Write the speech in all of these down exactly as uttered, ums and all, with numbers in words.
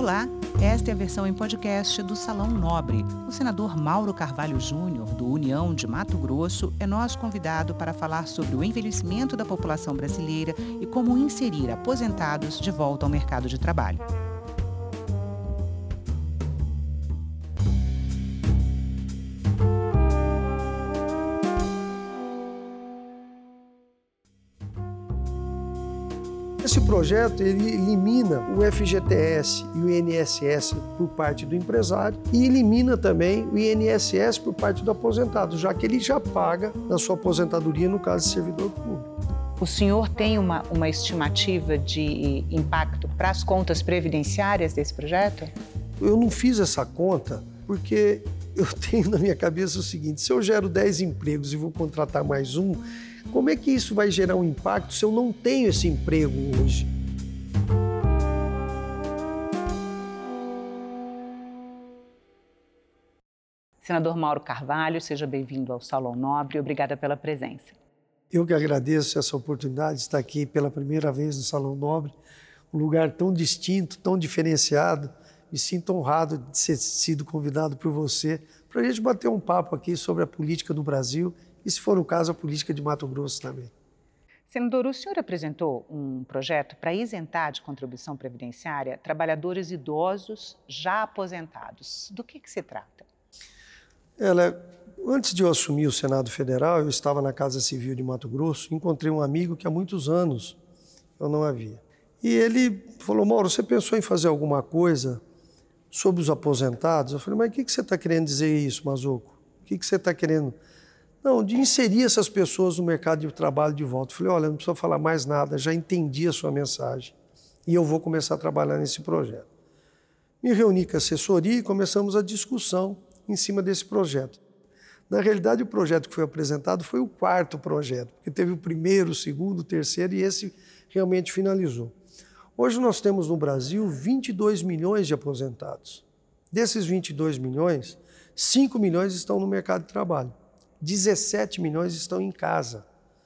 Olá, esta é a versão em podcast do Salão Nobre. O senador Mauro Carvalho Júnior, do União de Mato Grosso, é nosso convidado para falar sobre o envelhecimento da população brasileira e como inserir aposentados de volta ao mercado de trabalho. Esse projeto ele elimina o F G T S e o I N S S por parte do empresário e elimina também o I N S S por parte do aposentado, já que ele já paga na sua aposentadoria no caso de servidor público. O senhor tem uma, uma estimativa de impacto para as contas previdenciárias desse projeto? Eu não fiz essa conta porque eu tenho na minha cabeça o seguinte: se eu gero dez empregos e vou contratar mais um, como é que isso vai gerar um impacto se eu não tenho esse emprego hoje? Senador Mauro Carvalho, seja bem-vindo ao Salão Nobre. Obrigada pela presença. Eu que agradeço essa oportunidade de estar aqui pela primeira vez no Salão Nobre, um lugar tão distinto, tão diferenciado. Me sinto honrado de ter sido convidado por você para a gente bater um papo aqui sobre a política do Brasil e, se for o caso, a política de Mato Grosso também. Senador, o senhor apresentou um projeto para isentar de contribuição previdenciária trabalhadores idosos já aposentados. Do que, que se trata? Ela, antes de eu assumir o Senado Federal, eu estava na Casa Civil de Mato Grosso, encontrei um amigo que há muitos anos eu não havia. E ele falou: Mauro, você pensou em fazer alguma coisa sobre os aposentados? Eu falei: mas o que, que você está querendo dizer isso, Mazuco? O que, que você está querendo... Não, de inserir essas pessoas no mercado de trabalho de volta. Eu falei: olha, não precisa falar mais nada, já entendi a sua mensagem e eu vou começar a trabalhar nesse projeto. Me reuni com a assessoria e começamos a discussão em cima desse projeto. Na realidade, o projeto que foi apresentado foi o quarto projeto, porque teve o primeiro, o segundo, o terceiro e esse realmente finalizou. Hoje nós temos no Brasil vinte e dois milhões de aposentados. Desses vinte e dois milhões, cinco milhões estão no mercado de trabalho. dezessete milhões estão em casa.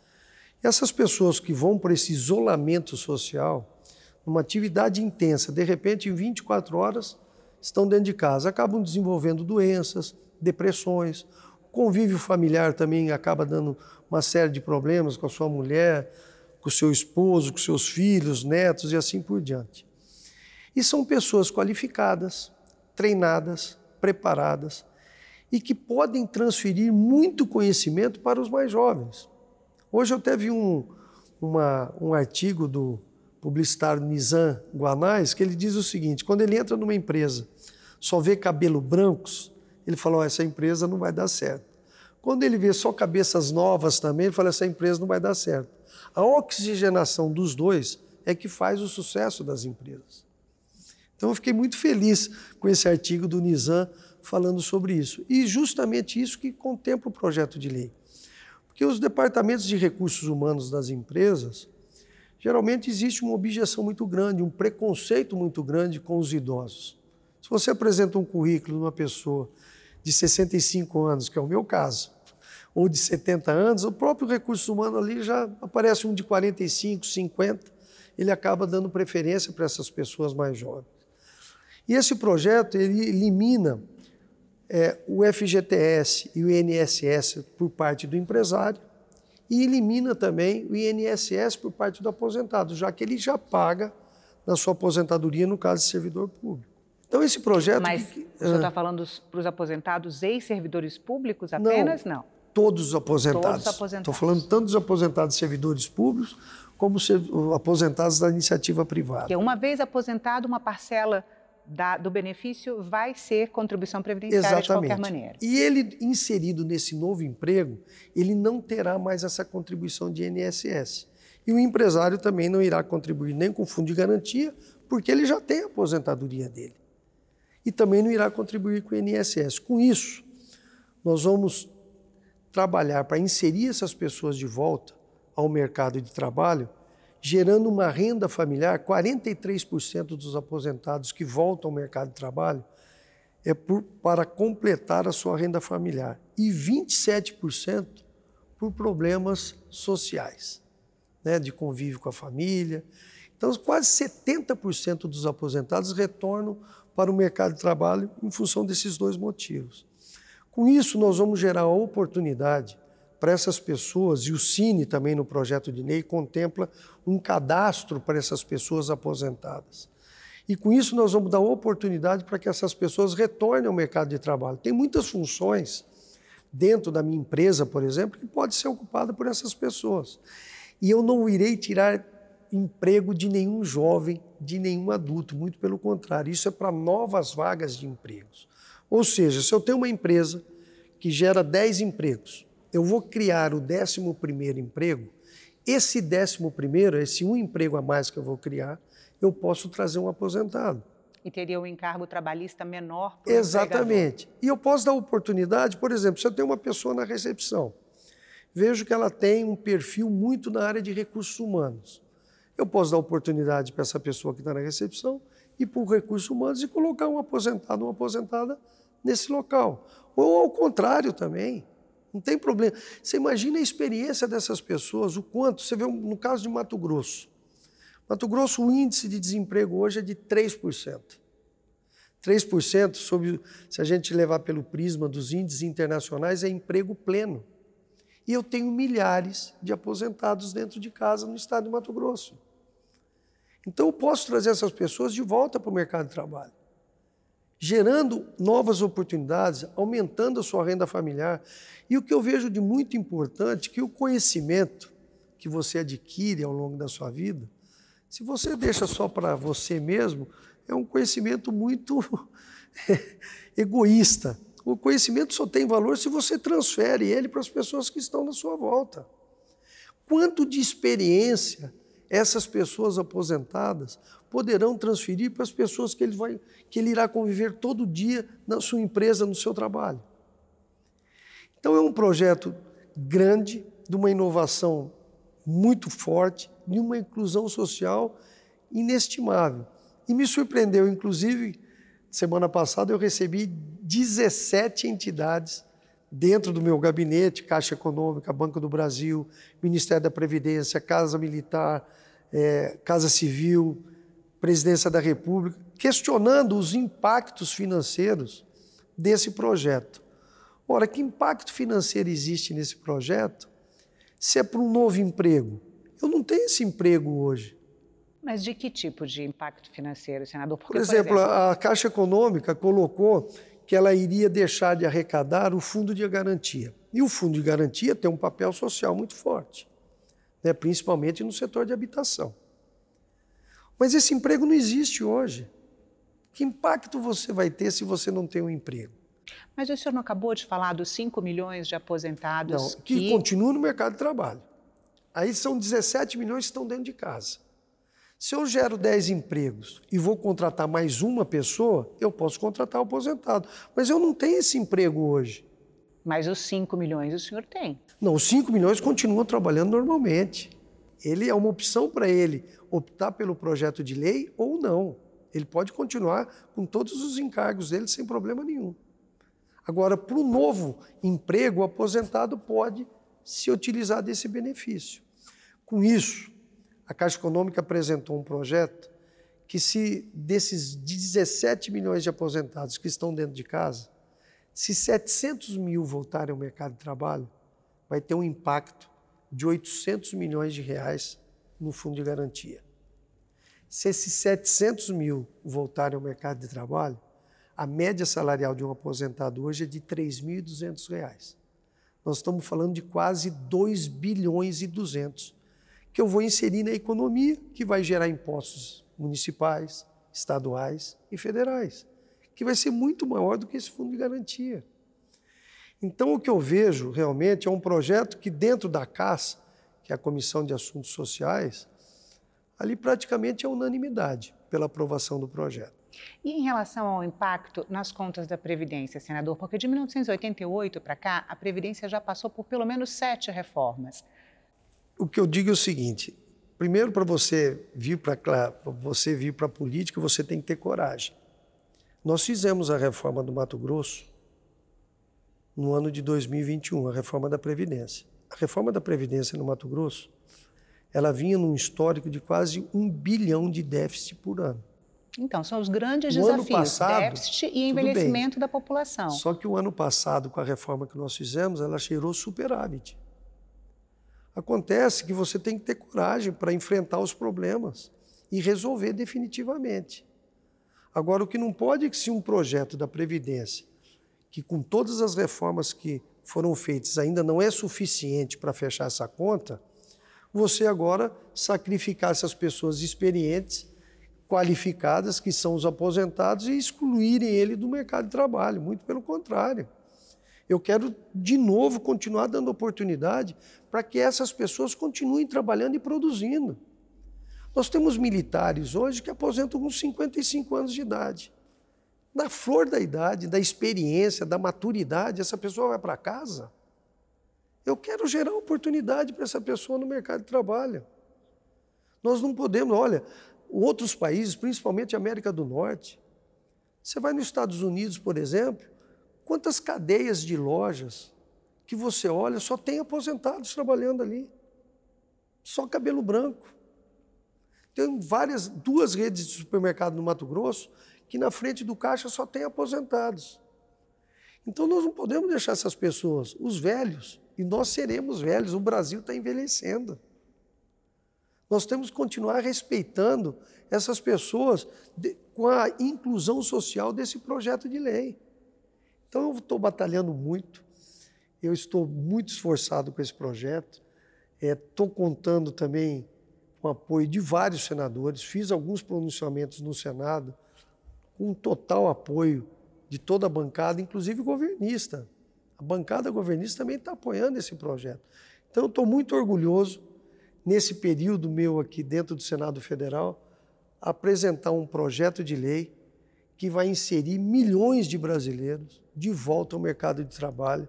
E essas pessoas que vão para esse isolamento social, numa atividade intensa, de repente, em vinte e quatro horas, estão dentro de casa, acabam desenvolvendo doenças, depressões, o convívio familiar também acaba dando uma série de problemas com a sua mulher, com o seu esposo, com seus filhos, netos e assim por diante. E são pessoas qualificadas, treinadas, preparadas, e que podem transferir muito conhecimento para os mais jovens. Hoje eu teve um, uma, um artigo do publicitário Nizam Guanais, que ele diz o seguinte: quando ele entra numa empresa, só vê cabelo brancos, ele fala: oh, essa empresa não vai dar certo. Quando ele vê só cabeças novas também, ele fala: essa empresa não vai dar certo. A oxigenação dos dois é que faz o sucesso das empresas. Então eu fiquei muito feliz com esse artigo do Nizam falando sobre isso. E justamente isso que contempla o projeto de lei. Porque os departamentos de recursos humanos das empresas, geralmente existe uma objeção muito grande, um preconceito muito grande com os idosos. Se você apresenta um currículo de uma pessoa de sessenta e cinco anos, que é o meu caso, ou de setenta anos, o próprio recurso humano ali já aparece um de quarenta e cinco, cinquenta, ele acaba dando preferência para essas pessoas mais jovens. E esse projeto, ele elimina É, o F G T S e o I N S S por parte do empresário e elimina também o I N S S por parte do aposentado, já que ele já paga na sua aposentadoria no caso de servidor público. Então esse projeto... Mas que, o senhor está ah, falando para os aposentados e servidores públicos apenas? Não, não. Todos os aposentados. Todos os aposentados. Estou falando tanto dos aposentados servidores públicos como os aposentados da iniciativa privada. Porque uma vez aposentado, uma parcela Da, do benefício vai ser contribuição previdenciária. Exatamente. De qualquer maneira. E ele, inserido nesse novo emprego, ele não terá mais essa contribuição de I N S S. E o empresário também não irá contribuir nem com o fundo de garantia, porque ele já tem a aposentadoria dele. E também não irá contribuir com o I N S S. Com isso, nós vamos trabalhar para inserir essas pessoas de volta ao mercado de trabalho, gerando uma renda familiar. Quarenta e três por cento dos aposentados que voltam ao mercado de trabalho é por, para completar a sua renda familiar e vinte e sete por cento por problemas sociais, né, de convívio com a família. Então, quase setenta por cento dos aposentados retornam para o mercado de trabalho em função desses dois motivos. Com isso, nós vamos gerar a oportunidade para essas pessoas, e o Cine também no projeto de lei contempla um cadastro para essas pessoas aposentadas. E com isso nós vamos dar oportunidade para que essas pessoas retornem ao mercado de trabalho. Tem muitas funções dentro da minha empresa, por exemplo, que pode ser ocupada por essas pessoas. E eu não irei tirar emprego de nenhum jovem, de nenhum adulto, muito pelo contrário, isso é para novas vagas de empregos. Ou seja, se eu tenho uma empresa que gera dez empregos, eu vou criar o décimo primeiro emprego, esse décimo primeiro, esse um emprego a mais que eu vou criar, eu posso trazer um aposentado. E teria um encargo trabalhista menor para o Exatamente. E eu posso dar oportunidade, por exemplo, se eu tenho uma pessoa na recepção, vejo que ela tem um perfil muito na área de recursos humanos. Eu posso dar oportunidade para essa pessoa que está na recepção ir para o recursos humanos e colocar um aposentado, uma aposentada nesse local. Ou ao contrário também, não tem problema. Você imagina a experiência dessas pessoas, o quanto, você vê no caso de Mato Grosso. Mato Grosso, o índice de desemprego hoje é de três por cento. três por cento, sobre, se a gente levar pelo prisma dos índices internacionais, é emprego pleno. E eu tenho milhares de aposentados dentro de casa no estado de Mato Grosso. Então eu posso trazer essas pessoas de volta para o mercado de trabalho, gerando novas oportunidades, aumentando a sua renda familiar. E o que eu vejo de muito importante é que o conhecimento que você adquire ao longo da sua vida, se você deixa só para você mesmo, é um conhecimento muito egoísta. O conhecimento só tem valor se você transfere ele para as pessoas que estão na sua volta. Quanto de experiência essas pessoas aposentadas poderão transferir para as pessoas que ele, vai, que ele irá conviver todo dia na sua empresa, no seu trabalho? Então é um projeto grande, de uma inovação muito forte, de uma inclusão social inestimável. E me surpreendeu, inclusive, semana passada eu recebi dezessete entidades dentro do meu gabinete, Caixa Econômica, Banco do Brasil, Ministério da Previdência, Casa Militar, é, Casa Civil, Presidência da República, questionando os impactos financeiros desse projeto. Ora, que impacto financeiro existe nesse projeto se é para um novo emprego? Eu não tenho esse emprego hoje. Mas de que tipo de impacto financeiro, senador? Porque, por, exemplo, por exemplo, a Caixa Econômica colocou que ela iria deixar de arrecadar o fundo de garantia. E o fundo de garantia tem um papel social muito forte, né, principalmente no setor de habitação. Mas esse emprego não existe hoje. Que impacto você vai ter se você não tem um emprego? Mas o senhor não acabou de falar dos cinco milhões de aposentados não, que... que continuam no mercado de trabalho. Aí são dezessete milhões que estão dentro de casa. Se eu gero dez empregos e vou contratar mais uma pessoa, eu posso contratar o aposentado. Mas eu não tenho esse emprego hoje. Mas os cinco milhões o senhor tem. Não, os cinco milhões continuam trabalhando normalmente. Ele é uma opção para ele optar pelo projeto de lei ou não. Ele pode continuar com todos os encargos dele sem problema nenhum. Agora, para o novo emprego, o aposentado pode se utilizar desse benefício. Com isso, a Caixa Econômica apresentou um projeto que, se desses dezessete milhões de aposentados que estão dentro de casa, se setecentos mil voltarem ao mercado de trabalho, vai ter um impacto de oitocentos milhões de reais no fundo de garantia. Se esses setecentos mil voltarem ao mercado de trabalho, a média salarial de um aposentado hoje é de três mil e duzentos reais. Nós estamos falando de quase dois bilhões e duzentos que eu vou inserir na economia, que vai gerar impostos municipais, estaduais e federais, que vai ser muito maior do que esse fundo de garantia. Então, o que eu vejo realmente é um projeto que dentro da C A S, que é a Comissão de Assuntos Sociais, ali praticamente é unanimidade pela aprovação do projeto. E em relação ao impacto nas contas da Previdência, senador, porque de mil novecentos e oitenta e oito para cá, a Previdência já passou por pelo menos sete reformas. O que eu digo é o seguinte, primeiro, para você vir para você vir para a política, você tem que ter coragem. Nós fizemos a reforma do Mato Grosso no ano de dois mil e vinte e um, a reforma da Previdência. A reforma da Previdência no Mato Grosso ela vinha num histórico de quase um bilhão de déficit por ano. Então, são os grandes No desafios, passado, déficit e envelhecimento da população. Só que o ano passado, com a reforma que nós fizemos, ela gerou superávit. Acontece que você tem que ter coragem para enfrentar os problemas e resolver definitivamente. Agora, o que não pode é que se um projeto da Previdência, que com todas as reformas que foram feitas ainda não é suficiente para fechar essa conta, você agora sacrificar essas pessoas experientes, qualificadas, que são os aposentados, e excluírem ele do mercado de trabalho. Muito pelo contrário. Eu quero, de novo, continuar dando oportunidade para que essas pessoas continuem trabalhando e produzindo. Nós temos militares hoje que aposentam com cinquenta e cinco anos de idade. Na flor da idade, da experiência, da maturidade, essa pessoa vai para casa. Eu quero gerar oportunidade para essa pessoa no mercado de trabalho. Nós não podemos, olha, outros países, principalmente a América do Norte, você vai nos Estados Unidos, por exemplo, quantas cadeias de lojas que você olha, só tem aposentados trabalhando ali. Só cabelo branco. Tem várias, duas redes de supermercado no Mato Grosso, que na frente do caixa só tem aposentados. Então nós não podemos deixar essas pessoas, os velhos, e nós seremos velhos, o Brasil está envelhecendo. Nós temos que continuar respeitando essas pessoas de, com a inclusão social desse projeto de lei. Então eu estou batalhando muito, eu estou muito esforçado com esse projeto, estou é, contando também com o apoio de vários senadores, fiz alguns pronunciamentos no Senado, com total apoio de toda a bancada, inclusive governista. A bancada governista também está apoiando esse projeto. Então eu estou muito orgulhoso, nesse período meu aqui dentro do Senado Federal, apresentar um projeto de lei que vai inserir milhões de brasileiros de volta ao mercado de trabalho.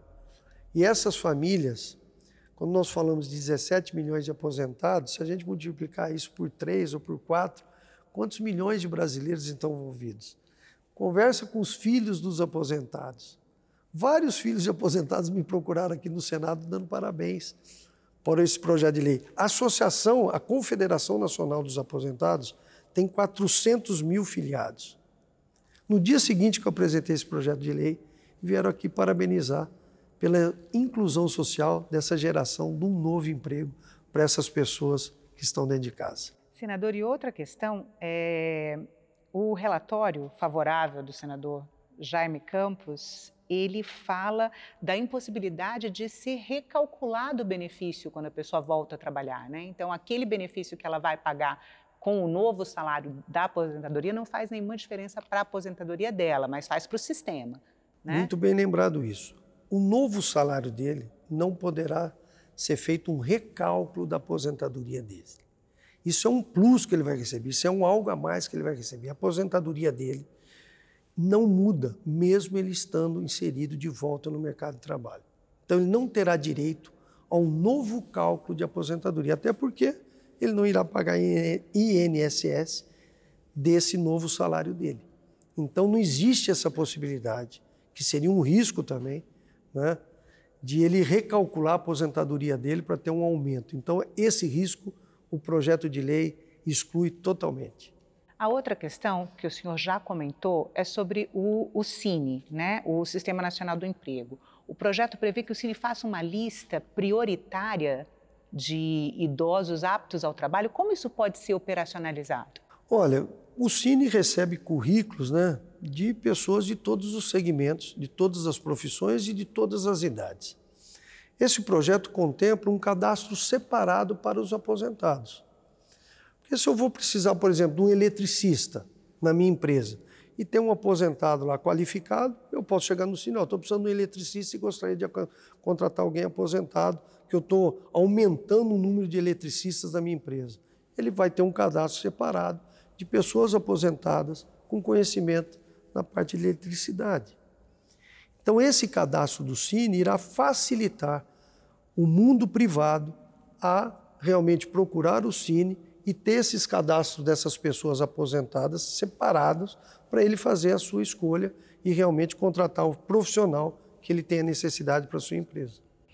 E essas famílias, quando nós falamos de dezessete milhões de aposentados, se a gente multiplicar isso por três ou por quatro, quantos milhões de brasileiros estão envolvidos? Conversa com os filhos dos aposentados. Vários filhos de aposentados me procuraram aqui no Senado dando parabéns por esse projeto de lei. A associação, a Confederação Nacional dos Aposentados, tem quatrocentos mil filiados. No dia seguinte que eu apresentei esse projeto de lei, vieram aqui parabenizar pela inclusão social dessa geração de um novo emprego para essas pessoas que estão dentro de casa. Senador, e outra questão, é, o relatório favorável do senador Jaime Campos, ele fala da impossibilidade de ser recalculado o benefício quando a pessoa volta a trabalhar, né? Então, aquele benefício que ela vai pagar com o novo salário da aposentadoria não faz nenhuma diferença para a aposentadoria dela, mas faz para o sistema, né? Muito bem lembrado isso. O novo salário dele não poderá ser feito um recálculo da aposentadoria dele. Isso é um plus que ele vai receber, isso é um algo a mais que ele vai receber. A aposentadoria dele não muda, mesmo ele estando inserido de volta no mercado de trabalho. Então, ele não terá direito a um novo cálculo de aposentadoria, até porque ele não irá pagar I N S S desse novo salário dele. Então, não existe essa possibilidade, que seria um risco também, né, de ele recalcular a aposentadoria dele para ter um aumento. Então, esse risco, o projeto de lei exclui totalmente. A outra questão que o senhor já comentou é sobre o, o Cine, né? O Sistema Nacional do Emprego. O projeto prevê que o Cine faça uma lista prioritária de idosos aptos ao trabalho. Como isso pode ser operacionalizado? Olha, o Cine recebe currículos, né, de pessoas de todos os segmentos, de todas as profissões e de todas as idades. Esse projeto contempla um cadastro separado para os aposentados. Porque se eu vou precisar, por exemplo, de um eletricista na minha empresa e ter um aposentado lá qualificado, eu posso chegar no Cine, estou precisando de um eletricista e gostaria de contratar alguém aposentado, que eu estou aumentando o número de eletricistas da minha empresa. Ele vai ter um cadastro separado de pessoas aposentadas com conhecimento na parte de eletricidade. Então, esse cadastro do Cine irá facilitar o mundo privado a realmente procurar o Cine e ter esses cadastros dessas pessoas aposentadas separados para ele fazer a sua escolha e realmente contratar o profissional que ele tenha necessidade para a sua empresa.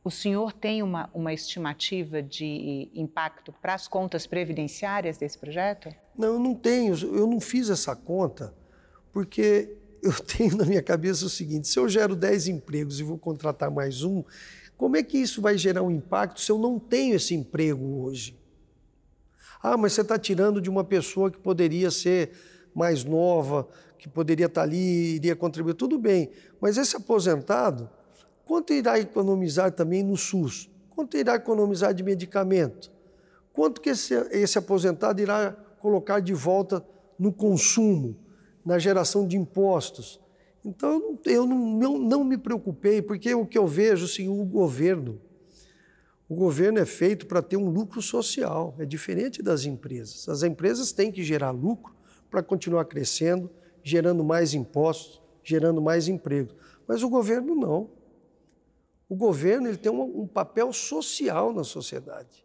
O senhor tem uma, uma estimativa de impacto para as contas previdenciárias desse projeto? Não, eu não tenho, eu não fiz essa conta, porque eu tenho na minha cabeça o seguinte: se eu gero dez empregos e vou contratar mais um, como é que isso vai gerar um impacto se eu não tenho esse emprego hoje? Ah, mas você está tirando de uma pessoa que poderia ser mais nova, que poderia estar ali, iria contribuir, tudo bem, mas esse aposentado, quanto irá economizar também no SUS? Quanto irá economizar de medicamento? Quanto que esse, esse aposentado irá colocar de volta no consumo, na geração de impostos? Então, eu não, não, não me preocupei, porque o que eu vejo, assim, o governo, o governo é feito para ter um lucro social, é diferente das empresas. As empresas têm que gerar lucro para continuar crescendo, gerando mais impostos, gerando mais emprego. Mas o governo não. O governo ele tem um, um papel social na sociedade.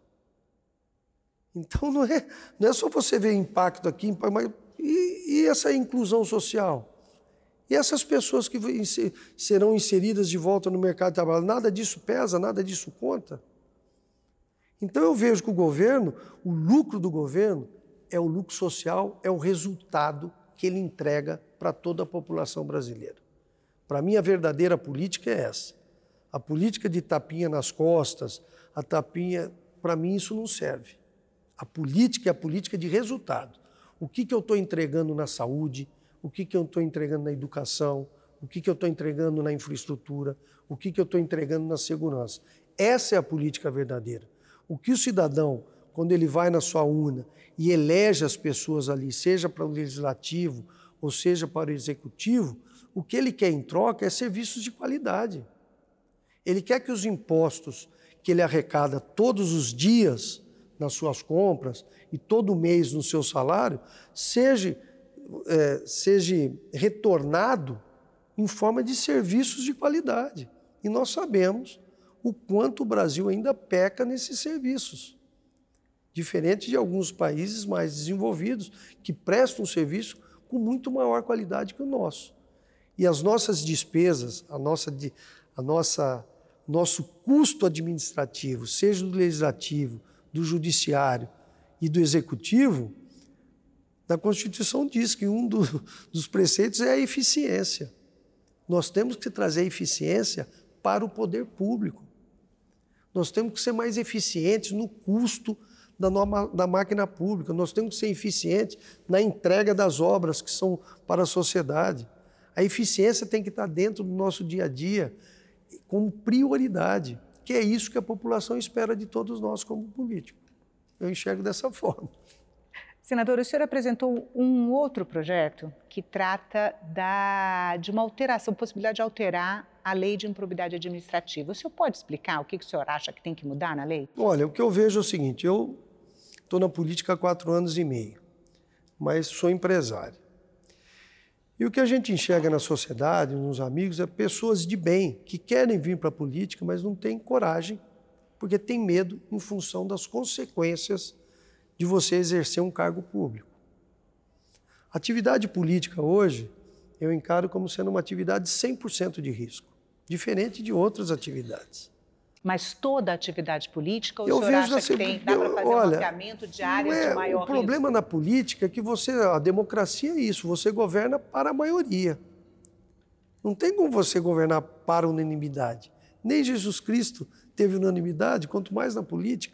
Então não é, não é só você ver impacto aqui, mas e, e essa inclusão social? E essas pessoas que serão inseridas de volta no mercado de trabalho, nada disso pesa, nada disso conta? Então eu vejo que o governo, o lucro do governo é o lucro social, é o resultado que ele entrega para toda a população brasileira. Para mim, a verdadeira política é essa. A política de tapinha nas costas, a tapinha, para mim isso não serve. A política é a política de resultado. O que, que eu estou entregando na saúde, o que, que eu estou entregando na educação, o que, que eu estou entregando na infraestrutura, o que, que eu estou entregando na segurança. Essa é a política verdadeira. O que o cidadão, quando ele vai na sua urna e elege as pessoas ali, seja para o legislativo ou seja para o executivo, o que ele quer em troca é serviços de qualidade. Ele quer que os impostos que ele arrecada todos os dias nas suas compras e todo mês no seu salário, seja, é, seja retornado em forma de serviços de qualidade. E nós sabemos o quanto o Brasil ainda peca nesses serviços. Diferente de alguns países mais desenvolvidos, que prestam um serviço com muito maior qualidade que o nosso. E as nossas despesas, a nossa, a nossa, nosso custo administrativo, seja do legislativo, do judiciário e do executivo, na Constituição diz que um do, dos preceitos é a eficiência. Nós temos que trazer a eficiência para o poder público. Nós temos que ser mais eficientes no custo da, norma, da máquina pública, nós temos que ser eficientes na entrega das obras que são para a sociedade. A eficiência tem que estar dentro do nosso dia a dia como prioridade, que é isso que a população espera de todos nós como políticos. Eu enxergo dessa forma. Senador, o senhor apresentou um outro projeto que trata da, de uma alteração, possibilidade de alterar a lei de improbidade administrativa. O senhor pode explicar o que o senhor acha que tem que mudar na lei? Olha, o que eu vejo é o seguinte, eu estou na política há quatro anos e meio, mas sou empresário. E o que a gente enxerga na sociedade, nos amigos, é pessoas de bem que querem vir para a política, mas não têm coragem, porque têm medo em função das consequências de você exercer um cargo público. A atividade política hoje, eu encaro como sendo uma atividade cem por cento de risco, diferente de outras atividades. Mas toda atividade política, ou eu o senhor vejo acha assim, que tem, dá para fazer olha, um mapeamento de áreas é, de maior risco? O problema risco? na política é que você, a democracia é isso, você governa para a maioria. Não tem como você governar para a unanimidade. Nem Jesus Cristo teve unanimidade, quanto mais na política.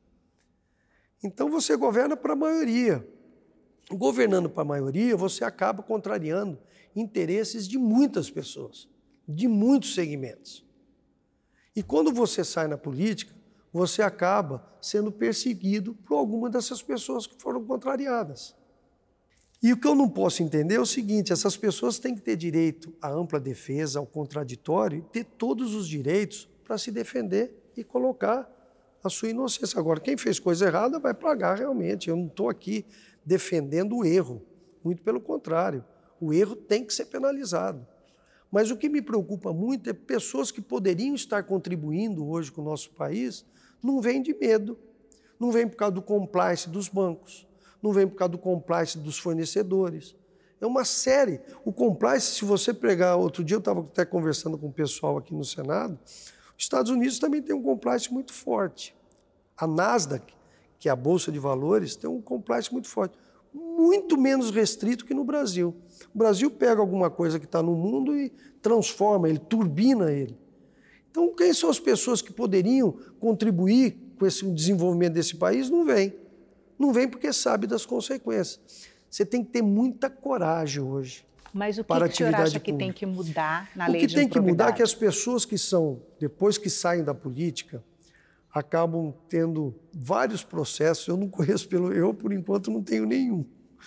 Então você governa para a maioria. Governando para a maioria, você acaba contrariando interesses de muitas pessoas, de muitos segmentos. E quando você sai na política, você acaba sendo perseguido por alguma dessas pessoas que foram contrariadas. E o que eu não posso entender é o seguinte, essas pessoas têm que ter direito à ampla defesa, ao contraditório, e ter todos os direitos para se defender e colocar a sua inocência. Agora, quem fez coisa errada vai pagar realmente. Eu não estou aqui defendendo o erro, muito pelo contrário. O erro tem que ser penalizado. Mas o que me preocupa muito é pessoas que poderiam estar contribuindo hoje com o nosso país, não vêm de medo, não vêm por causa do compliance dos bancos, não vêm por causa do compliance dos fornecedores. É uma série. O compliance, se você pegar... Outro dia eu estava até conversando com o pessoal aqui no Senado, Os Estados Unidos também tem um compliance muito forte. A Nasdaq, que é a Bolsa de Valores, tem um compliance muito forte, muito menos restrito que no Brasil. O Brasil pega alguma coisa que está no mundo e transforma ele, turbina ele. Então, quem são as pessoas que poderiam contribuir com esse desenvolvimento desse país? Não vem. Não vem porque sabe das consequências. Você tem que ter muita coragem hoje. Mas o que, para que o senhor acha que pública. tem que mudar na o lei que de tem que mudar é improbidade? que as pessoas que são, depois que saem da política, acabam tendo vários processos. Eu não conheço, pelo eu, por enquanto, não tenho nenhum.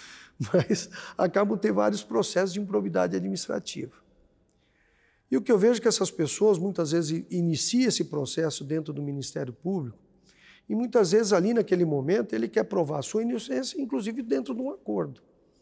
Mas acabam tendo vários processos de improbidade administrativa. E o que eu vejo é que essas pessoas, muitas vezes, iniciam esse processo dentro do Ministério Público e, muitas vezes, ali naquele momento, ele quer provar a sua inocência, inclusive dentro de um acordo.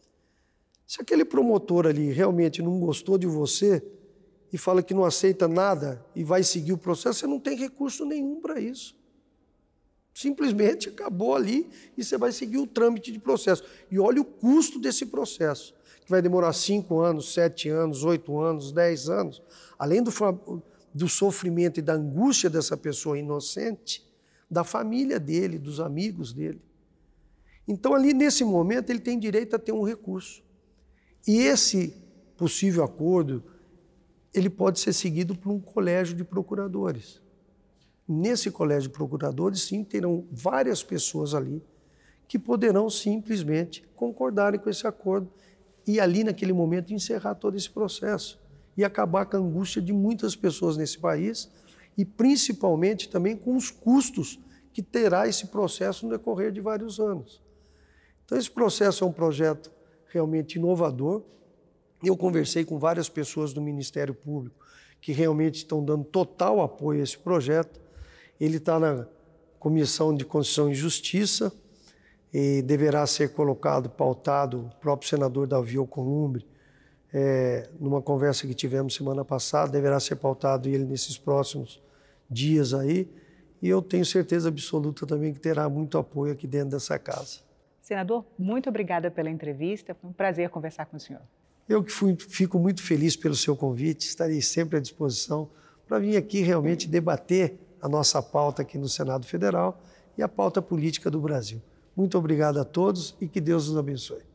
Se aquele promotor ali realmente não gostou de você e fala que não aceita nada e vai seguir o processo, você não tem recurso nenhum para isso. Simplesmente acabou ali e você vai seguir o trâmite de processo. E olha o custo desse processo, que vai demorar cinco anos, sete anos, oito anos, dez anos. Além do, do sofrimento e da angústia dessa pessoa inocente, da família dele, dos amigos dele. Então, ali nesse momento, ele tem direito a ter um recurso. E esse possível acordo, ele pode ser seguido por um colégio de procuradores. Nesse colégio de procuradores, sim, terão várias pessoas ali que poderão simplesmente concordarem com esse acordo e ali, naquele momento, encerrar todo esse processo e acabar com a angústia de muitas pessoas nesse país e, principalmente, também com os custos que terá esse processo no decorrer de vários anos. Então, esse processo é um projeto realmente inovador. Eu conversei com várias pessoas do Ministério Público que realmente estão dando total apoio a esse projeto. Ele está na Comissão de Constituição e Justiça e deverá ser colocado, pautado, o próprio senador Davi Alcolumbre, é, numa conversa que tivemos semana passada, deverá ser pautado ele nesses próximos dias aí, e eu tenho certeza absoluta também que terá muito apoio aqui dentro dessa casa. Senador, muito obrigada pela entrevista, foi um prazer conversar com o senhor. Eu que fui, fico muito feliz pelo seu convite, estarei sempre à disposição para vir aqui realmente debater a nossa pauta aqui no Senado Federal e a pauta política do Brasil. Muito obrigado a todos e que Deus nos abençoe.